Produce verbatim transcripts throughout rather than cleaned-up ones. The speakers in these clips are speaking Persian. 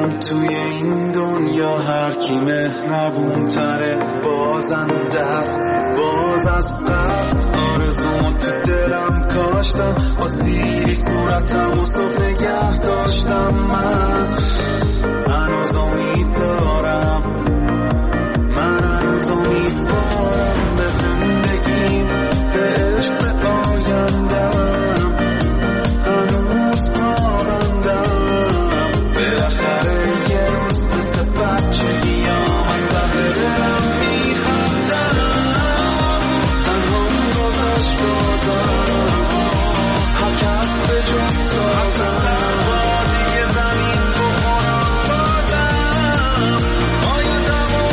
بگم توی این دنیا هر کی مهربون تره بازنده است باز از قصد آرزومو تو دلم کاشتم با سیری صورتم و صبح نگه داشتم من هنوز امید دارم من هنوز امید دارم به زندگیم به عشق به آیندم هنوز پابندم بالاخره یه روز مثل بچگیام از ته دلم میخندم تنها گذشت بازم هر کس به جز سازم دیگه زمین بخورم بازم آیندمو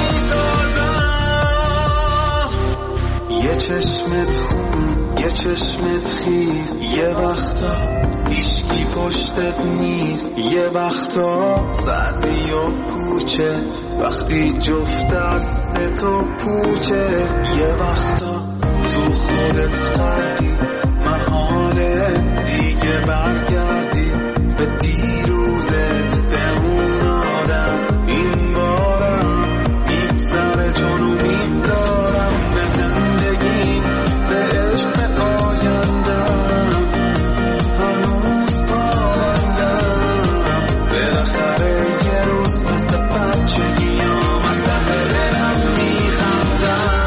میسازم یه چشمت خون یه چشمت خیز یه وقتا هیچکی پشتت نیست یه وقتا سردی و کوچه وقتی جفت دستتو پوچه یه وقتا تو خودت غرقی محاله دیگه برگردی به دیروزت به اون آدم این بارم میگذره چون امید دارم به زندگی به عشق به آیندم هنوز پابندم بالاخره یه روز مثل بچگیام از ته دلم میخندم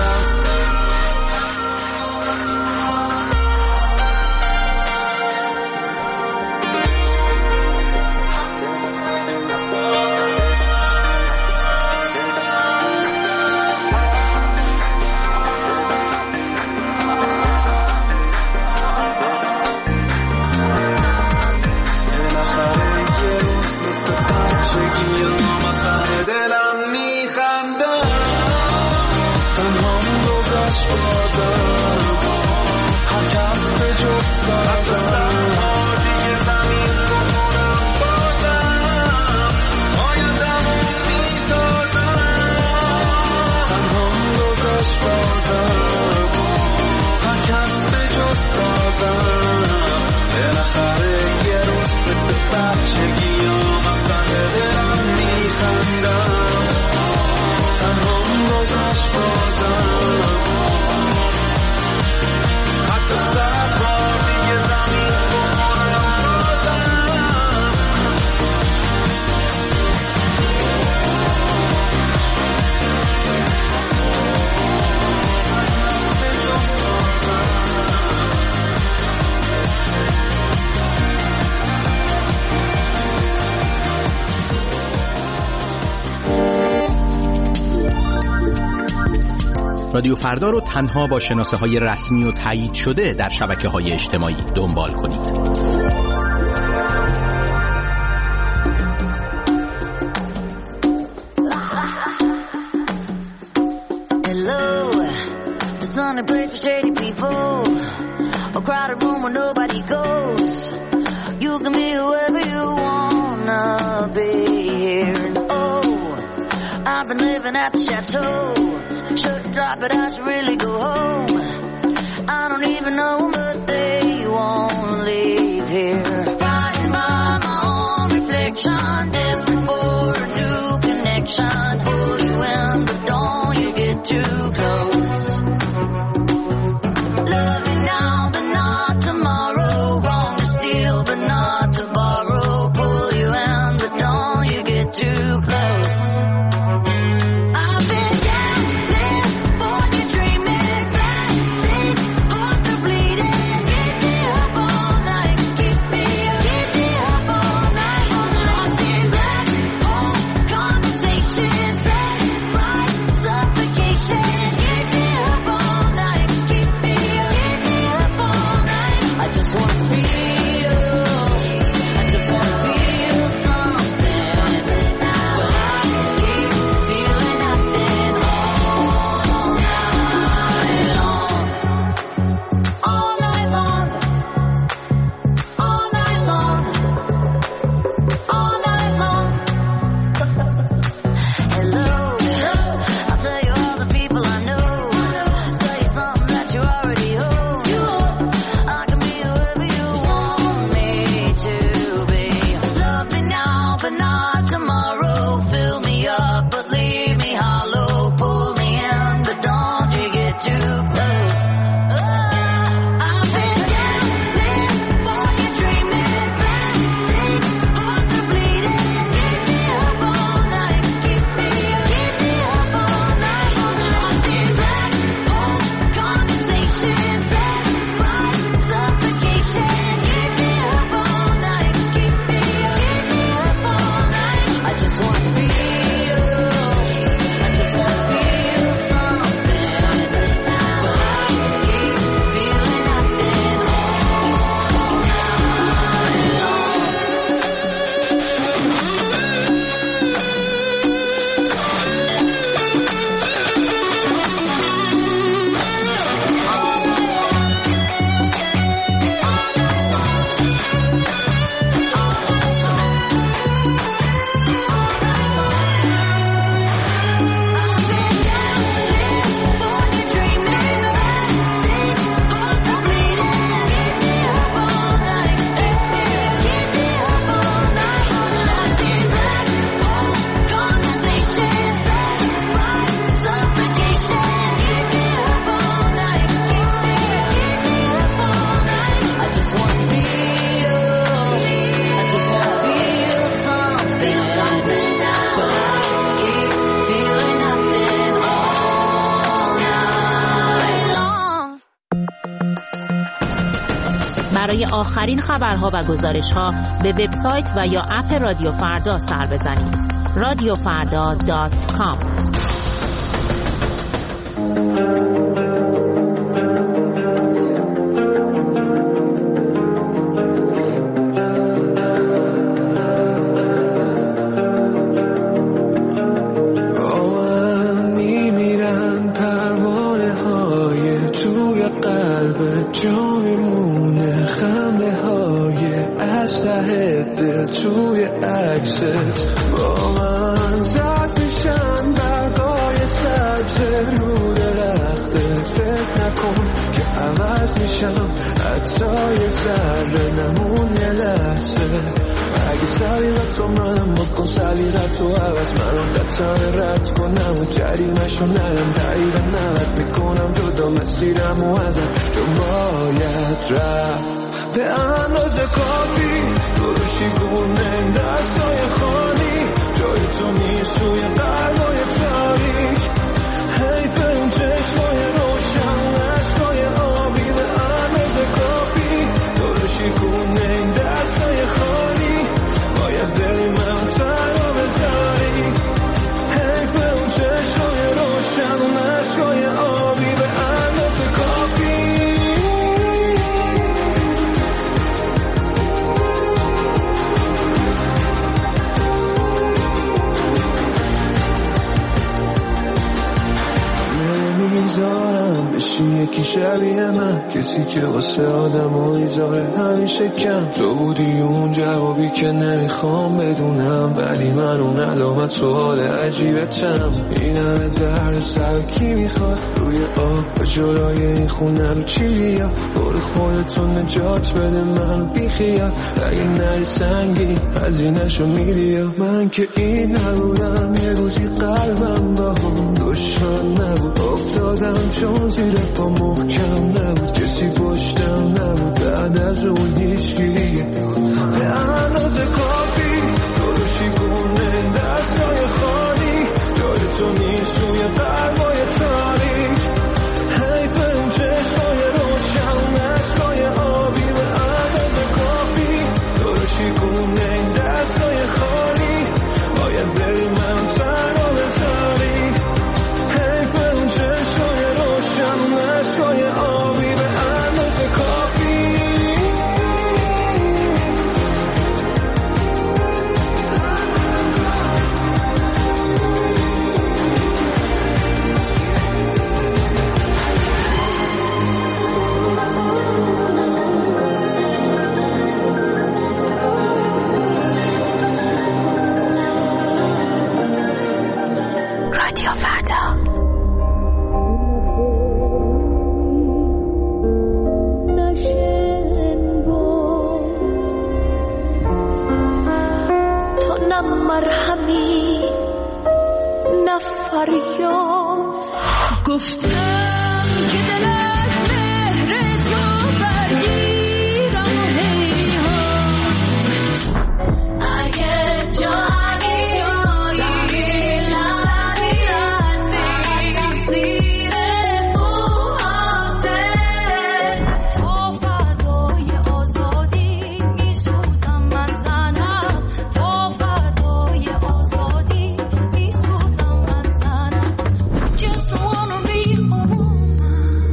رادیو فردا رو تنها با شناسه های رسمی و تایید شده در شبکه های اجتماعی دنبال کنید. Hello, there's only place for shady people, a crowded room where nobody goes. You can be whoever you wanna be here. Oh, I've been living at the chateau. Shouldn't drop it, I should really go home. I don't even know them, but they won't leave here. Riding by my own reflection, desperate for a new connection. Pull you in, but don't you get too close. Love you now, but not tomorrow. Wrong to steal, but not to borrow. Pull you in, but don't you get too close. Dreaming, plastic, hearts are bleeding, get me up on برای آخرین خبرها و گزارش‌ها به وبسایت و یا اپ رادیو فردا سر بزنید. رادیو فردا دات کام. جای مونه خنده های اسلحه دل توی عکست با من زد میشن برگای سبز رو درختت. فکر نکن که عوض میشم حتی یه ذره نمون یه لحظه. اگه سلیقت تو منم بکن سلیقت تو عوض منم قطعا رد کنم و جریمشو ندم دقیقا نوت میکنم جدا مسیرم و ازت چون باید رفت به اندازه کافی دروشی گونه دستای خالی جای تو نیست روی قلبای تاریک. حیف اون چشمای روشن عشقای آبی به اندازه کافی دروشی گونه دستای خالی باید بریم هم تنها بذاری. حیف اون چشمای روشن عشقای آبی به اندازه کافی. نمیذارم بشی یکی شبیه من کسی که واسه آدم و ایزاره همیشه کم. تو بودی اون جوابی که نمیخوام بدونم ولی من اون علامت سوال عجیبتم. این همه درد سر کی میخواد روی آب جلوی این خونه رو چی بیا برو خودتون نجات بده من بیخیال. اگه نری سنگی هزینه‌شو میدی من که این نبودم یه روزی قلبم با هم دشمن نبود افتادم چون زیر پا محکم نبود کسی پشتم نبود بعد از اون هیچکی دیگه به اندازه کافی دروشی گونه دستای خالی جای تو نیست روی قلبای تاریک. حیف اون چشمای روشن عشقای آبی به اندازه کافی دروشی گونه دستای خالی باید بریم هم تنها بذاری. حیف اون چشمای روشن عشقای آبی به اندازه کافی. رادیو فردا. تو نه مرهمی نه فریاد گفتم که دل از مهر تو برگیرم و هیهات. اگه جایی جایی لبی رسید زیر موهاته تو فردای آزادی میسوزم من زنم تو فردای آزادی میسوزم من زنم. Just wanna be a woman.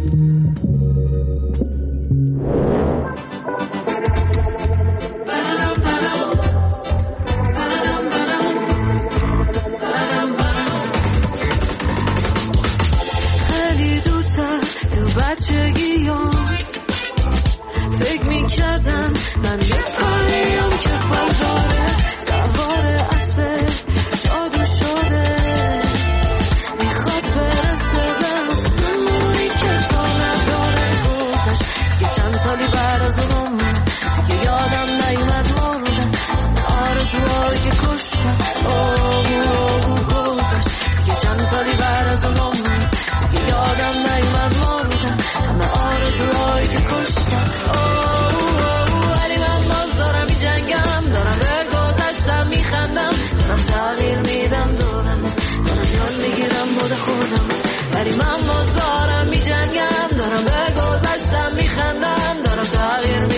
خیلی دوتر تو بچگیام فکر میکردم من یه پریم که بازاره سوار اسب جادو شده میخواد برسه به آسمونی که تا نداره. گذشت یه چند سالی بعد از اون دیگه یادم نیومد مردم آرزوهایی که کشتم آهو آهو. گذشت یه چند سالی بعد از اون دیگه یادم نیومد مردم همه آرزوهایی که کشتم آهو آهو. ولی من باز دارم می جنگم دارم به گذشتم میخندم دارم تغییر میدم دورم دارم یاد میگیرم بود خودم. ولی من باز دارم می جنگم دارم به گذشتم میخندم دارم تغییر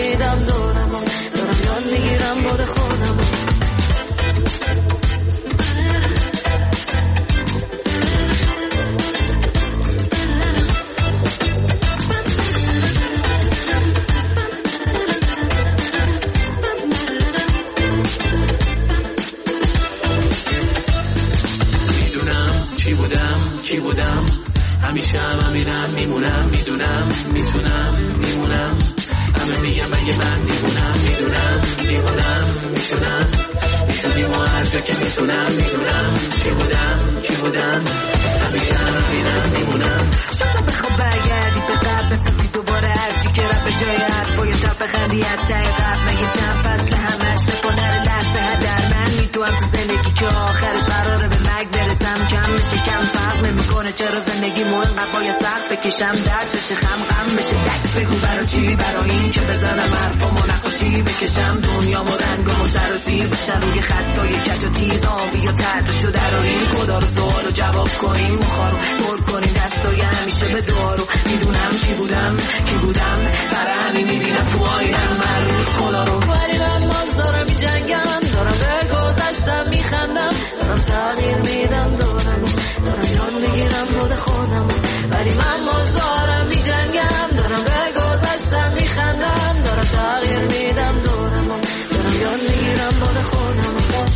کی بودم همیشه هم همینم میمونم میدونم میتونم میمونم همه میگم اگه من میمونم میدونم میمونم میشونم میشونیم و هر جا که میتونم میدونم کی بودم کی بودم همیشه هم همینم میمونم شاید بخوام برگردی به قبل بسازی دوباره هرچی که رب به جای حرفای شب بخندی از ته قبل مگه چند فصل همش بکنه لحظه هدر من میدونم تو زندگی که آخرش قراره به مرگ برسم کم میشه کم فرق نمیکنه چرا زندگی مو اینقدر باید سخت بکشم درد بشه خم غم بشه دک بگو برای چی برای این که بزنم حرفامو نقاشی بکشم دنیامو رنگامو سر و سیر بشن روی خطای کج و تیز آبی و تحتشو دراریم خدا رو سوالو جواب کنیم مخارو دور کنیم دستای همیشه به دارو میدونم چی بودم کی بودم برای همین میبینم تو آینم هر روز خدا رو ولی من باز دارم می جنگم دارم به گذشتم میخندم دارم تغییر میدم دارم دارم یاد میگیرم بود خودم ولی من باز دارم می جنگم دارم به گذشتم میخندم دارم تغییر میدم دارم دارم یاد میگیرم بود خودم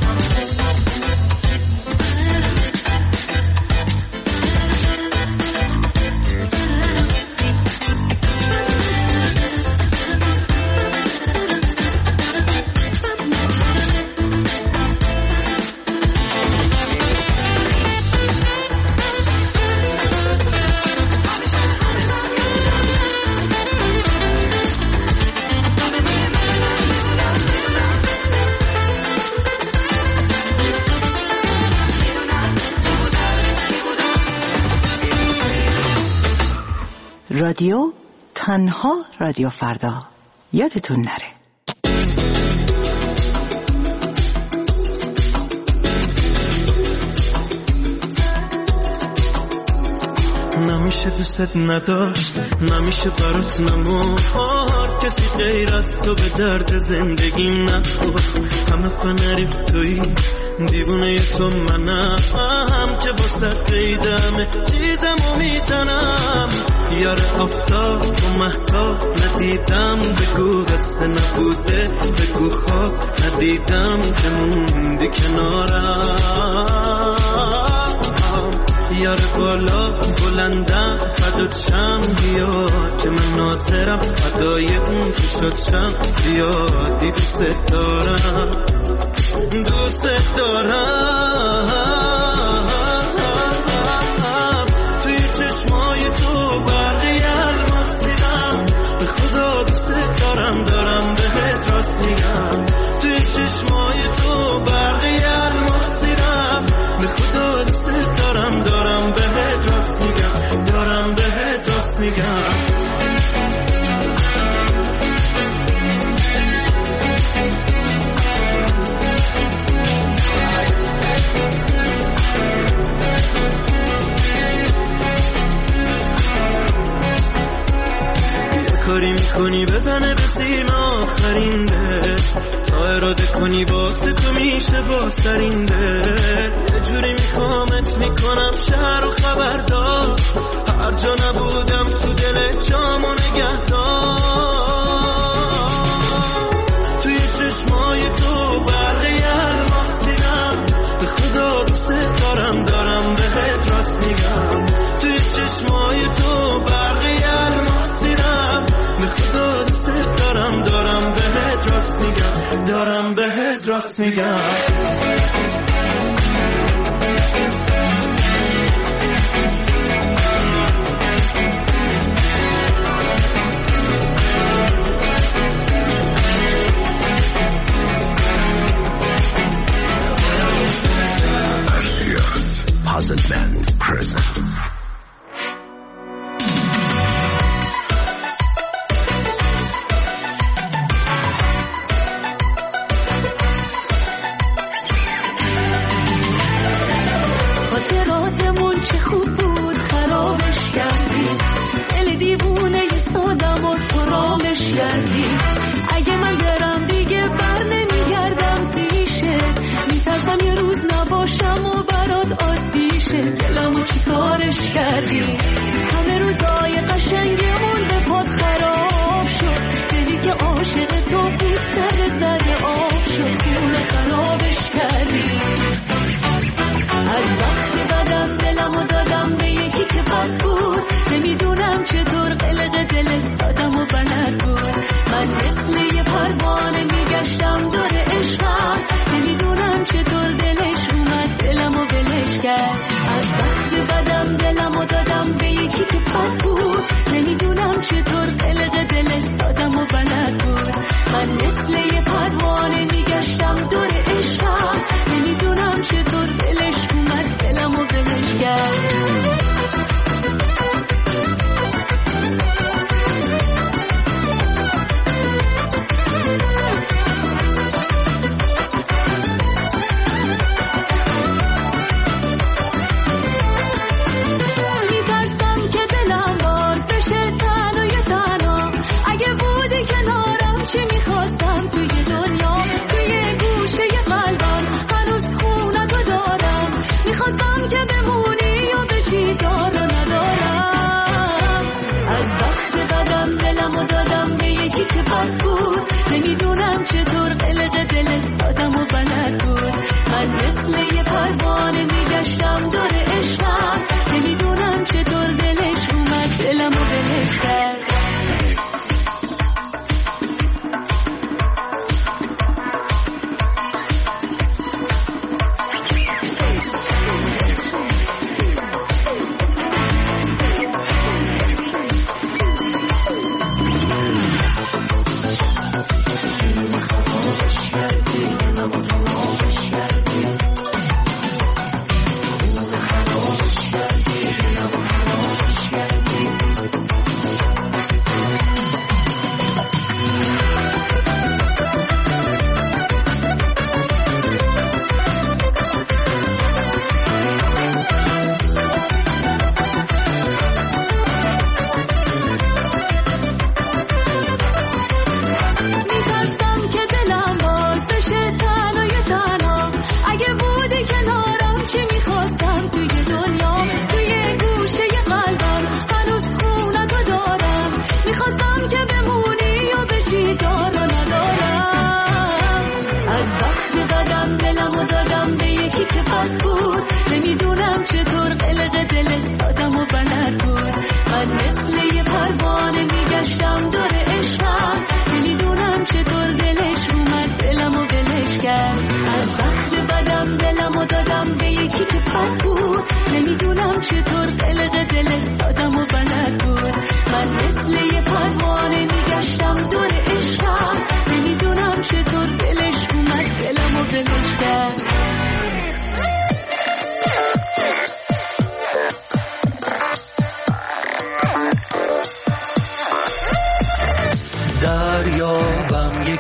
رادیو تنها رادیو فردا یادتون نره. نمیشه دوست نداشت نمیشه برات نمار کسی غیر از تو به درد زندگیم نخور همه فنریف توی دیوونه تو منم که با سر قیدمه چیزمو میزنم یار آفتاب و مهتاب ندیدم بگو قصه نبوده بگو خواب ندیدم که موندی کنارم یار بالا بلندم فدات شم بیا که من ناظرم فدای اون که شد شم زیادی دوست دارم دوست دارم توی چشمای تو برقی الماس دیدم به خدا دوست دارم دارم بهت راست میگم توی چشمای تو برقی الماس دیدم به خدا دوست دارم دارم بهت راست میگم دارم بهت راست میگم کاری میکنی بزنه به سیم آخرینده تا اراده کنی واسه تو میشه باسترینده یه جوری میخوامت میکنم شهر و خبردار هر جا نبودم تو دل جامو نگهدار توی چشمای تو برقی الماس دیدم به خدا دوست دارم دارم بهت راست میگم توی چشمای تو برقی الماس دیدم به خدا دوست دارم دارم بهت راست میگم دارم بهت راست میگم Puzzle Band presents خاطراتمون چه خوب بود خرابش کردی دل دیوونه ی سادم و تو رامش کردی اگه من برم دیگه بر نمیگردم پیشه میترسم یه روز نباشم و برات عادی شه دلمو چی کارش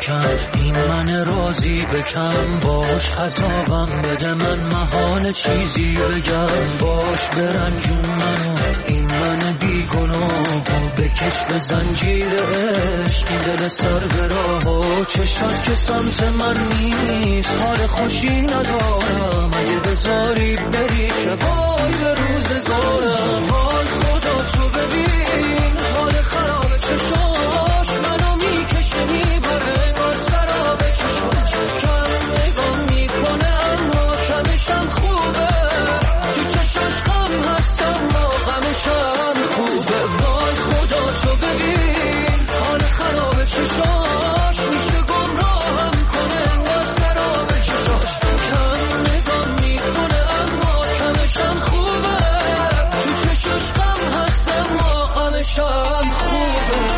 بکن، این من راضی بکن، باش عذابم بده من محال چیزی بگم، باش برنجون منو این من بیگناهو، بکش به زنجیر عشق این دل سر به راهو، چشات که سمت من نیست حال خوشی ندارم، اگه بذاری بری که وای به روزگارم، وای خدا تو ببین حال خراب چشاش منو میکشه میبره انگار سراب چشاش، کم نگام میکنه اما کمشم خوبه، تو چشاش غم هستم ما غمشم خوبه، وای خدا تو ببین حال خراب چشاش میشه گمراهم کنه انگار سراب چشاش، کم نگام میکنه اما کمشم خوبه، تو چشاش غم هستم ما غمشم خوبه.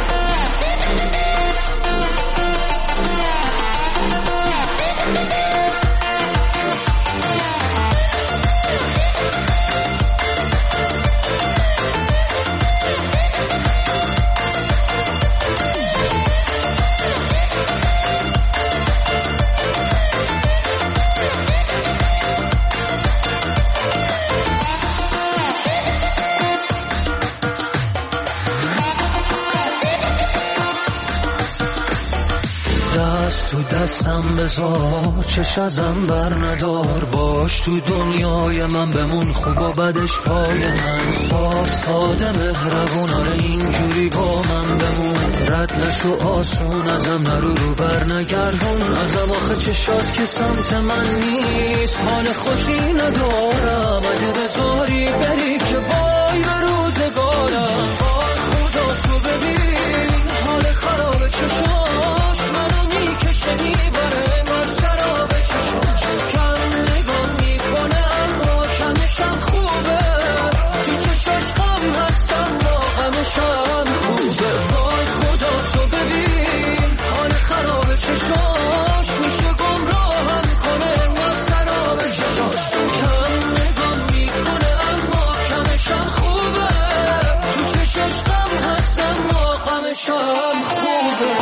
دست تو دستم بذار چش ازم بر ندار، باش تو دنیای من بمون خوب و بدش پای من، صاف ساده مهربون آره اینجوری با من بمون، رد نشو آسون ازم نرو رو بر نگردون ازم، آخه چشات که سمت من نیست حال خوشی ندارم، اگه بذاری بری که وای به روزگارم، وای خدا تو ببین حال خراب چشاش منو میکشه میبره انگار سراب چشاش، کم نگام میکنه اما کمشم خوبه، تو چشاش غم هستم ما غمشم خوبه، وای خدا تو ببین حال خراب چشاش میشه گمراهم کنه انگار سراب چشاش، کم نگام میکنه اما کمشم خوبه، تو چشاش غم هستم ما غمشم خوبه.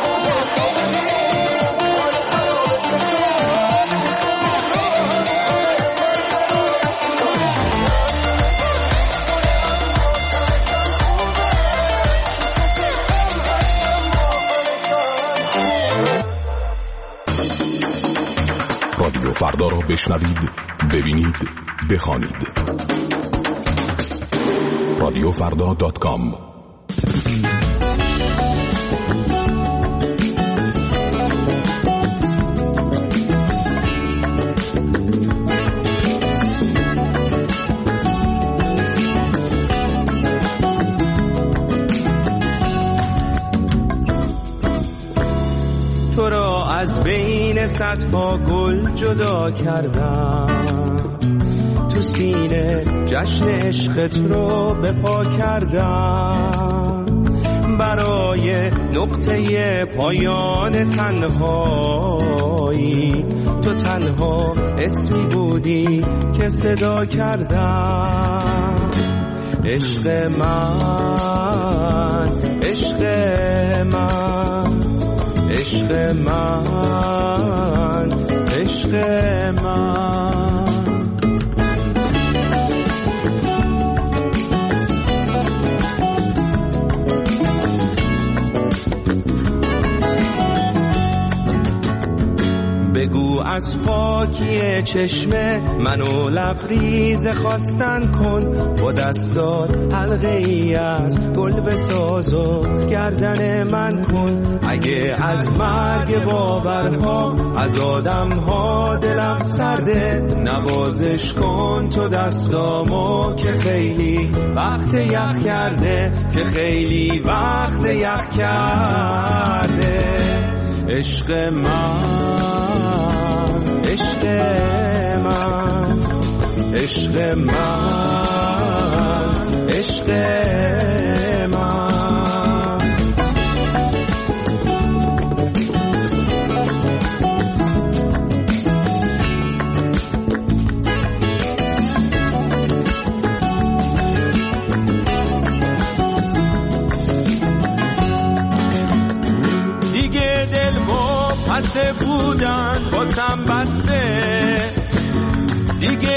رادیو فردا را بشنوید، ببینید، بخوانید. رادیو فردا دات کام. تو را از بین صدها گل جدا کردم، تو سینه جشن عشقت رو به پا کردم، برای نقطه پایان تنهایی تو تنها اسمی بودی که صدا کردم، عشق من عشق من عشق من عشق من. بگو از پاکی چشم منو لبریز خواستن کن، با دستات حلقه ای از گل بساز و گردن من کن، اگه از مرگ باورها از آدمها دلم سرده، نوازش کن تو دستامو که خیلی وقت یخ کرده، که خیلی وقت یخ کرده، عشق من عشق من عشق من عشق من. دیگه دل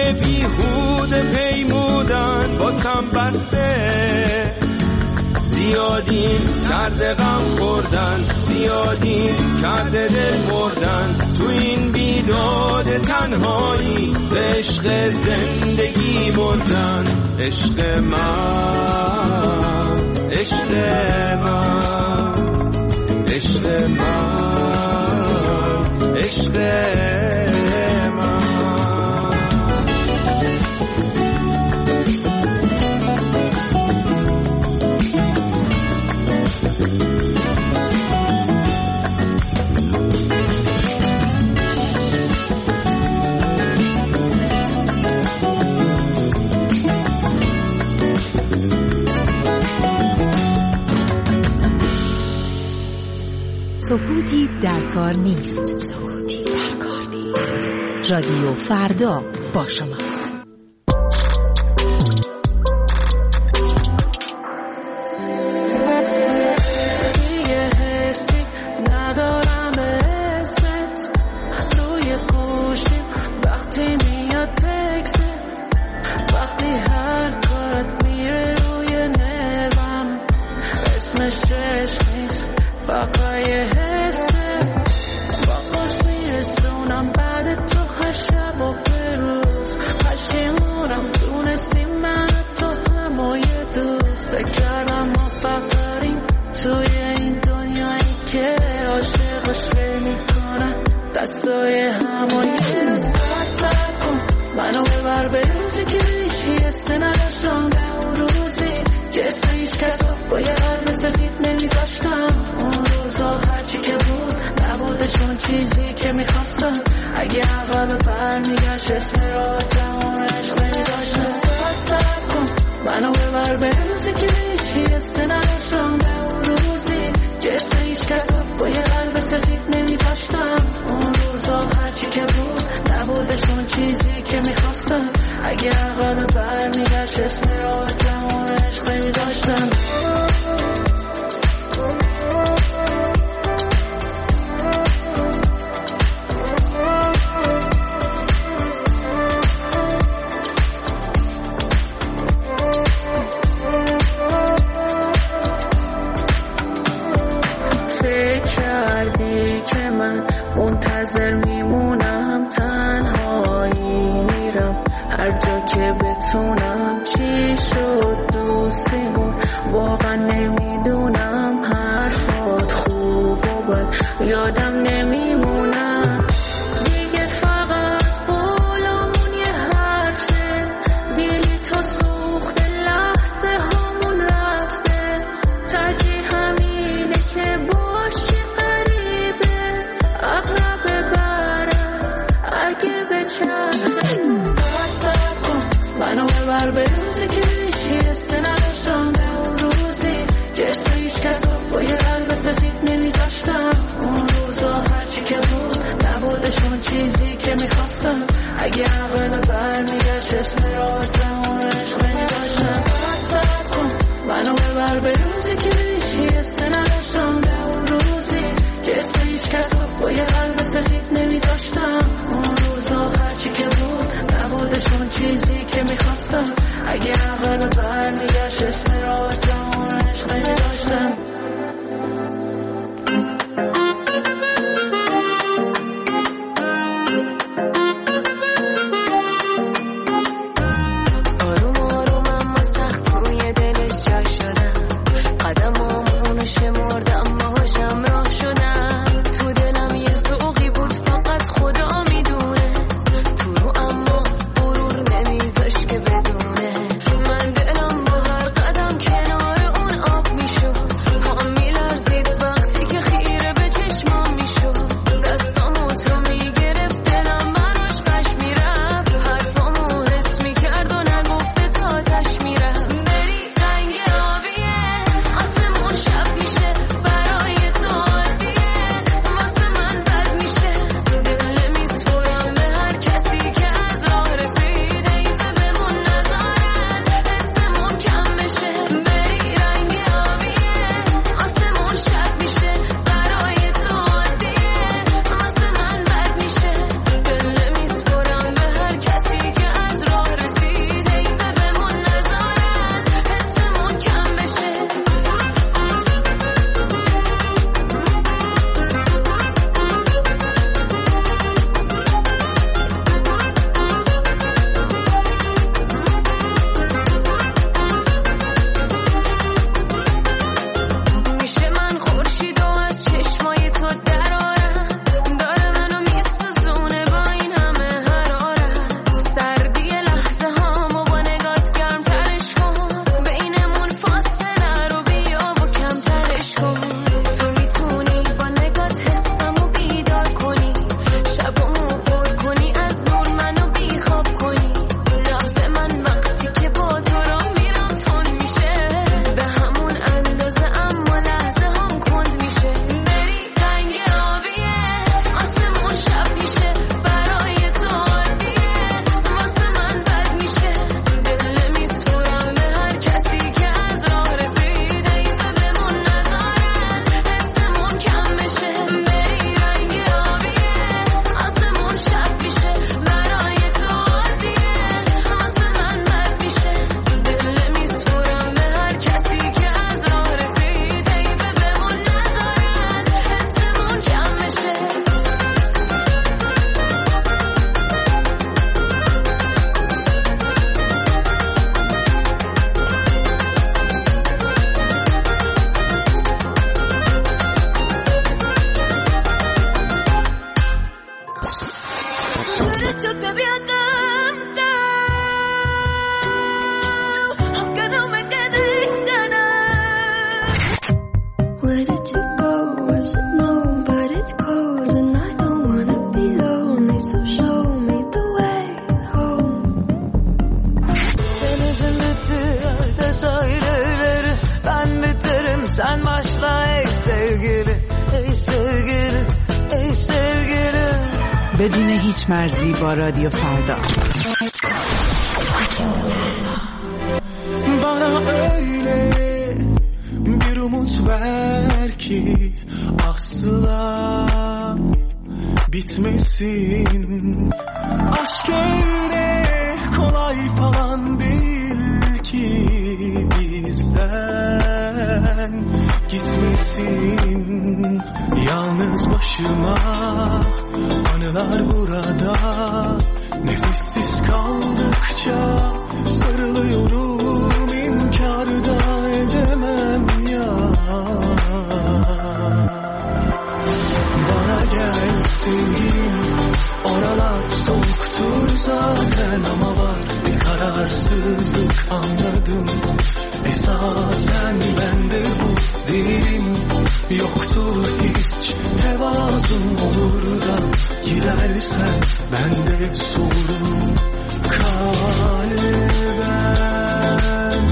بیهوده پیمودن بازم بسته، زیادیم کرده غم خوردن، زیادیم کرده دل مردن، تو این بیداد تنهایی به عشق زندگی مردن. عشق من، عشق من، عشق من، عشق من. سکوتی در کار نیست. سکوتی در کار نیست. رادیو فردا با شماست. یه حسی ندارم به اسمت، روی گوشیم وقتی میاد تکست، وقتی هر کارت میره روی نرم، اسمش عشق نیست فقط یه حسه، با قرص میرسونم بعد تو هر شب و به روز، پشیمونم دونستی من تو همای دوست، کردم ما فقریم توی این دنیایی که عاشقش خیلی میکنن دستای همایی. ساعت ساعت کن منو ببر به روزی که هیچی حسه نداشتم، به اون روزی که اسم هیچ کس با یه قلب سفید نمیذاشتم، اون روزا هرچی که بود نبوده چون چیزی که میخواستم، اگه عقب برمیگشت اسم راحتم اون عشق نمیذاشتم. ساعت ساعت کن منو ببر به روزی که هیچی حسه نداشتم، به اون روزی که اسم هیچ کس با یه قلب سفید نمیذاشتم، اون روزا هرچی که بود نبوده چون چیزی که میخواستم، اگه عقب برمیگشت اسم راحتم اون عشق نمیذاشتم. منتظر میمونم تنهایی میرم هر جا که بتونم، چی شد دوستیمون واقعا نمیدونم، حرفات خوب و بد یادم نمیمونم، دیگه فقط بالامون یه حرفه، بیلی تا سوخت لحظه هامون رفته، ترجیح همینه که باشی اغلب برست اگه بچرخه. ساعت ساعت کن منو ببر به روزی که هیچی حسه نداشتم، به اون روزی که اسم هیچ کس با یه قلب سفید نمیذاشتم، اون روزا هرچی که بود نبوده چون چیزی که میخواستم، اگه عقل برمیگشت اسم راحتم اون عشق نمیذاشتم. ساعت ساعت کن منو ببر به روزی که هیچی حسه نداشتم، به اون روزی که اسم هیچ کس با یه قلب سفید نمیذاشتم، اون روزا هرچی که بود نبوده چون چیزی که میخواستم، اگه عقل برمیگشت اسم راحتم اون عشق نمیذاشتم. ey sevgilim, ey sevgilim. بدون هیچ مرزی با رادیو فردا. Bana öyle bir umut ver ki asla bitmesin. Aşk öyle kolay falan değil ki bizden gitmesin. Yalnız başıma anılar burada, nefessiz kaldıkça sarılıyorum, inkar da edemem ya. Bana gel sevgilim, oralar soğuktur zaten ama var bir kararsızlık anladım. Esasen bende bu değilim, yoktur hiç tevazun, olur da gidersen ben de soğurum kalben.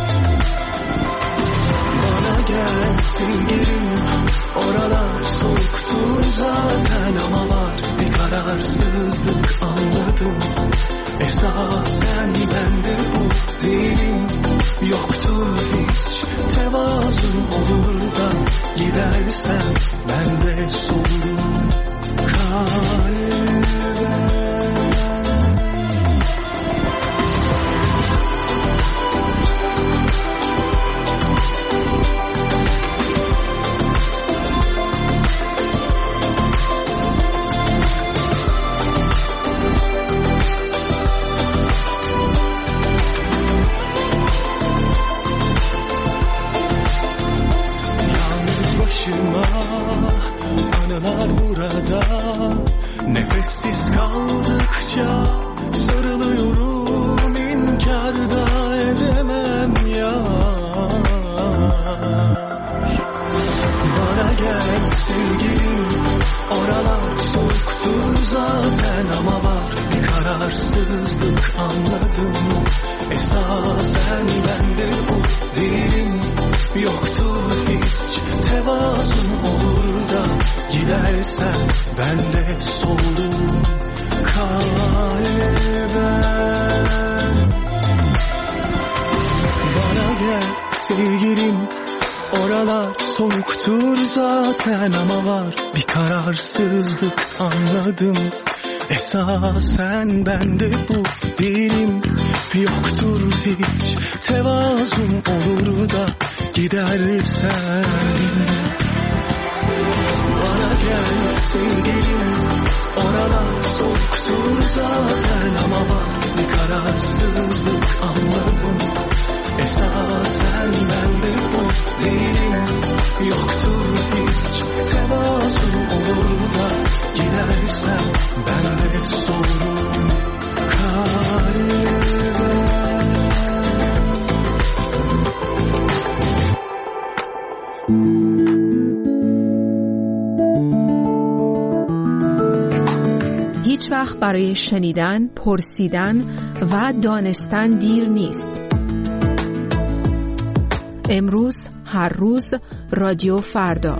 Bana gel sevgilim, oralar soğuktur zaten ama var bir kararsızlık anladım. Esasen bende bu değilim, yoktur hiç tevazun, olur da gidersen ben de soğurum kalben. Anılar burada, nefessiz kaldıkça sarılıyorum, inkar da edemem ya. Bana gel sevgilim, oralar soğuktur zaten ama var bir kararsızlık anladım. Esasen bende bu değilim, yoktur hiç tevazun, olur da gidersen ben de soğurum kalben. Bana gel sevgilim, oralar soğuktur zaten ama var bir kararsızlık anladım. Esasen bende bu değilim, yoktur hiç tevazun, olur da gidersen. Bana gel sevgilim, oralar soğuktur zaten ama var bir kararsızlık anladım. Esasen bende bu değilim, yoktur hiç tevazun, olur da gidersen ben de soğurum kalben. هیچ وقت برای شنیدن، پرسیدن و دانستن دیر نیست. امروز، هر روز، رادیو فردا.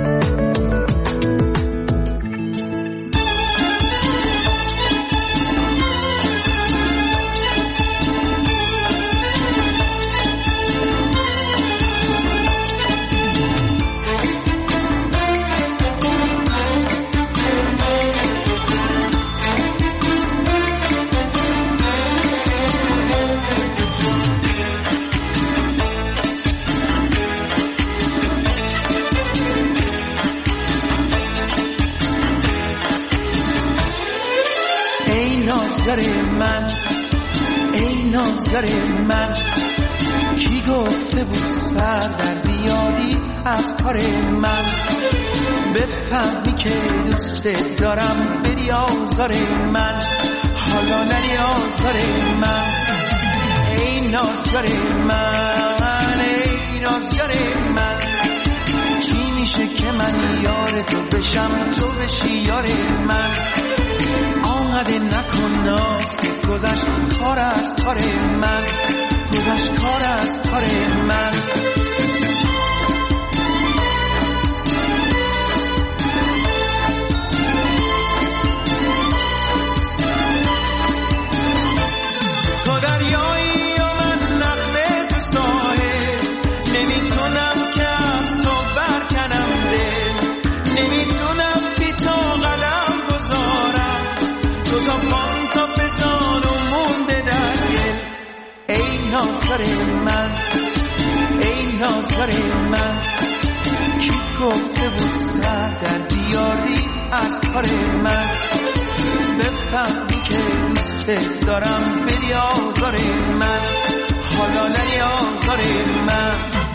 من ای نازگر من، کی گفته بود سر در بیاری از کار من؟ بفهمی که دوست دارم بری آزار من، حالا نری آزار من. ای نازگر من، ای نازگر من، چی میشه که من یار تو بشم تو بشی یار من؟ آنقدر نکن ناز که گذشت کار از کار من، گذشت کار از کار من. نازدار من، ای نازدار من، کی گفته بود سر در بیاری از کار من؟ بفهمی که دوست دارم بدی آزار من، حالا نری آزار من.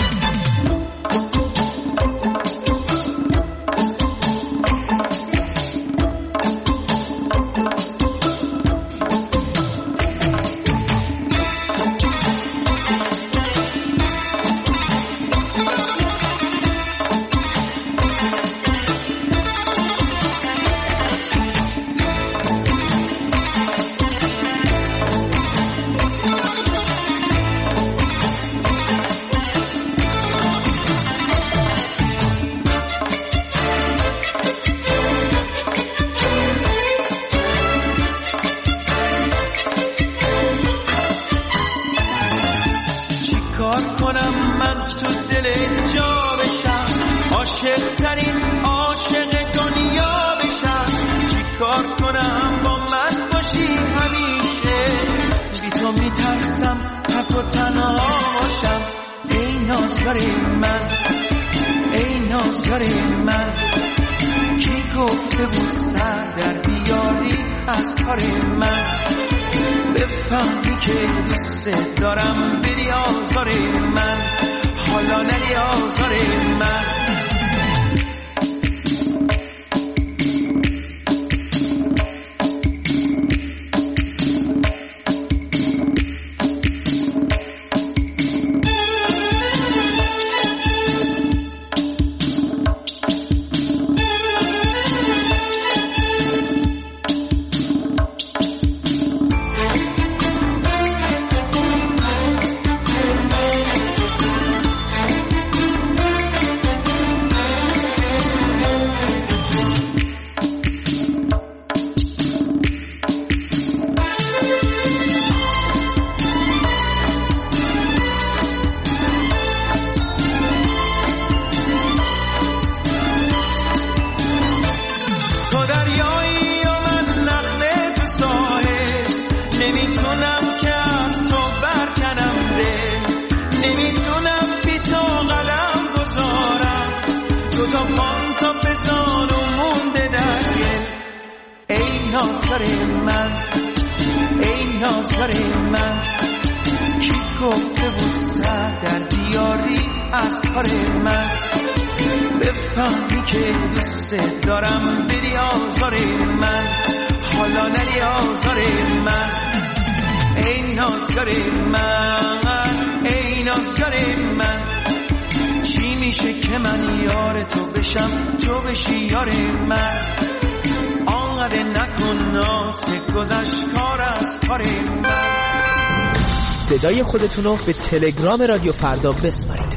صدای خودتون رو به تلگرام رادیو فردا بسپارید.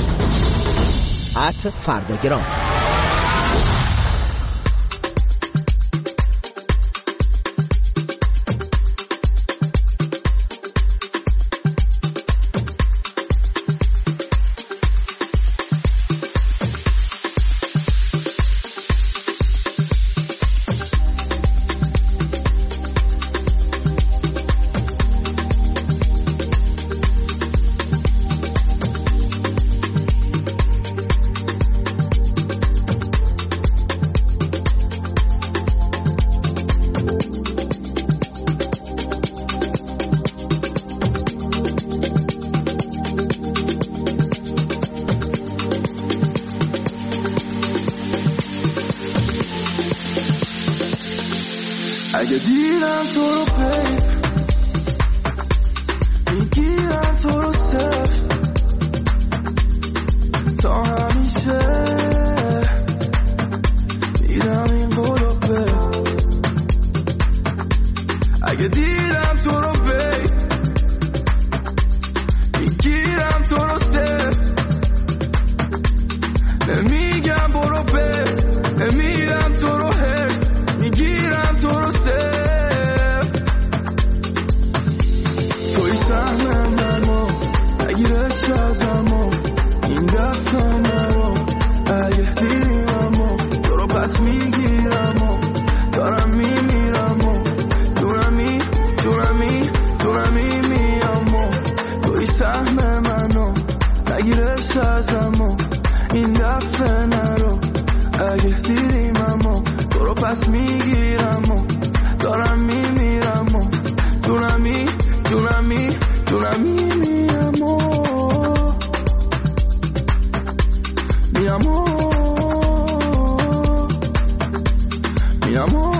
ات فرداگرام. اگه دیدم تو رو پی میگیرم تو رو سفت تا همیشه دیدم این برو پی اگه دیدم تو رو پی میگیرم تو رو سفت نمیگم برو پی نمیگم تو رو هرس میگیرم تو رو سفت پس میگیرم و دارم میمیرم و دونمی دونمی دونمی میرم و میرم و میرم و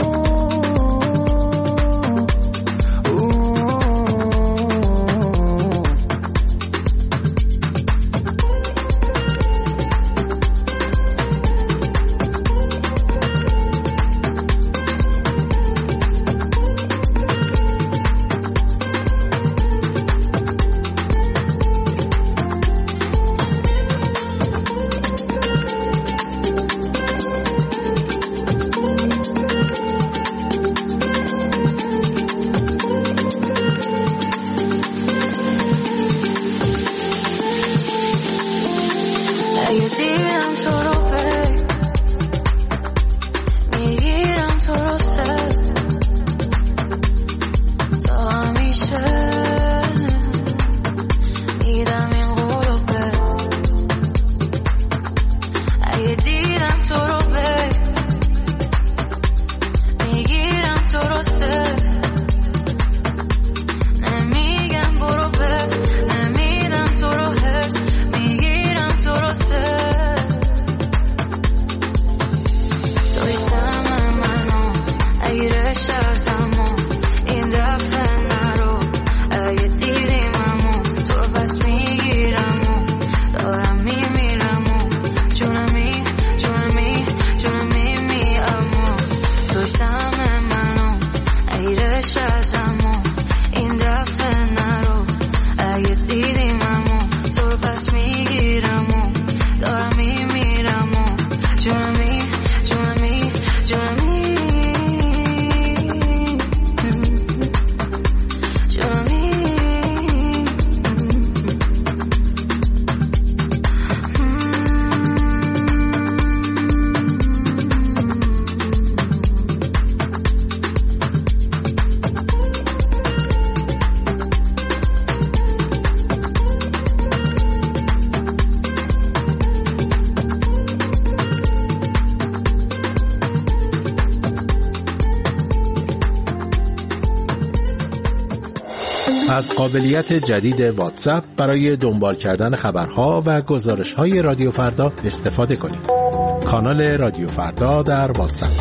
از قابلیت جدید واتساپ برای دنبال کردن خبرها و گزارش‌های رادیو فردا استفاده کنید. کانال رادیو فردا در واتساپ.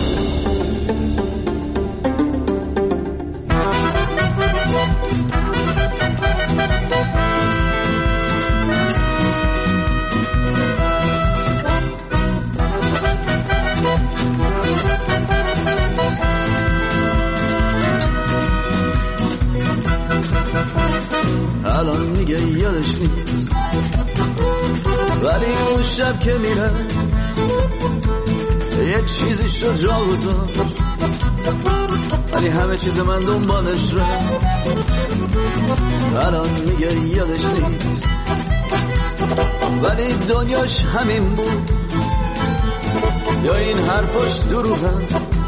الان میگه یادش نیست، ولی اون شب که میره یه چیزی شد جا گذار، ولی همه چیز من دنبالش ره. الان میگه یادش نیست، ولی دنیاش همین بود، یا این حرفاش دروغه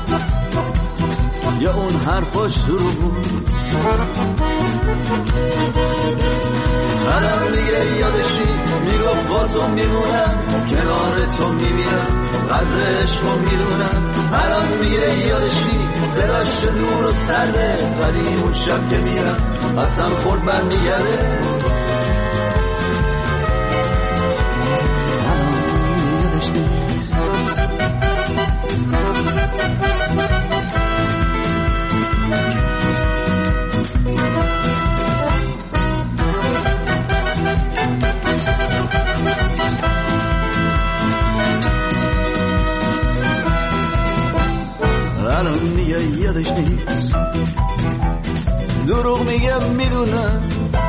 یا اون حرفاش دروغ بود. الان میگه یادش نیست، میگفت با تو میمونم، کنار تو میمیرم، قدر عشقو میدونم. الان میگه یادش نیست، دلش دور و سرده، ولی اون شب که میرم قسم خورد برمیگرده. الان میگه یادش نیست. الان میگه یادش نیست، دروغ میگه میدونم،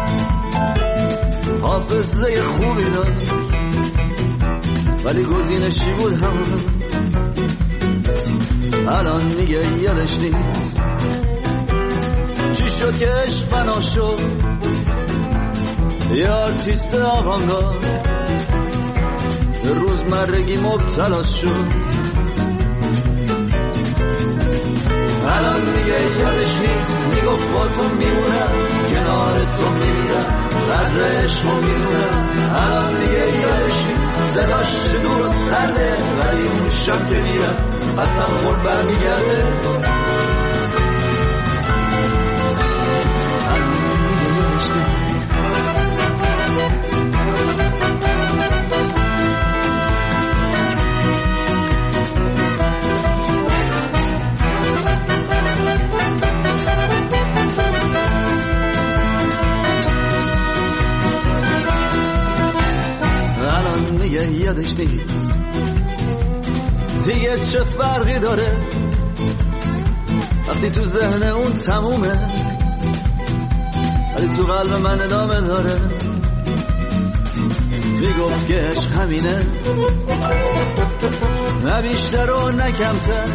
حافظه خوبی داد ولی گزینشی بود همون. الان میگه یادش نیست، چی شد که عشق فنا شد، یه آرتیست آوانگارد روزمرگی مبتلا شد. الان میگه یادش نیست، میگفت با تو میمونم، کنار تو میمیرم، قدر عشقو میدونم. الان میگه یادش نیست، صداش دور و سرده، ولی اون شب که میرم قسم خورد برمیگرده. یادش نیست دیگه چه فرقی داره وقتی تو ذهن اون تمومه ولی تو قلب من ادامه داره. میگفت که عشق همینه نه بیشتر و نه کمتر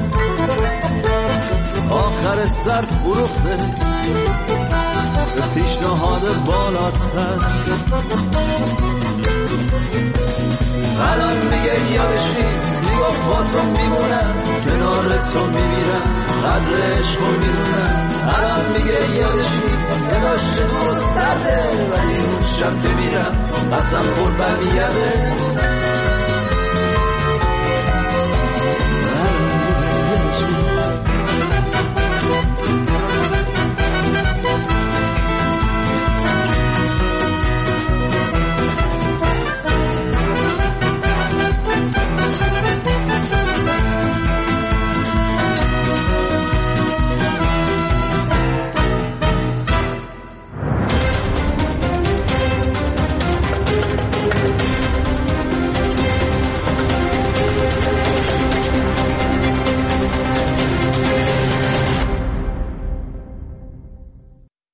آخر سر فروخته به پیشنهاد بالاتر. الان میگه یادش نیست میگفت با تو میمونم کنار تو میمیرم قدر عشقو میدونم. الان میگه یادش نیست صداش دور و سرده ولی اون شب که میرم قسم خورد برمیگرده.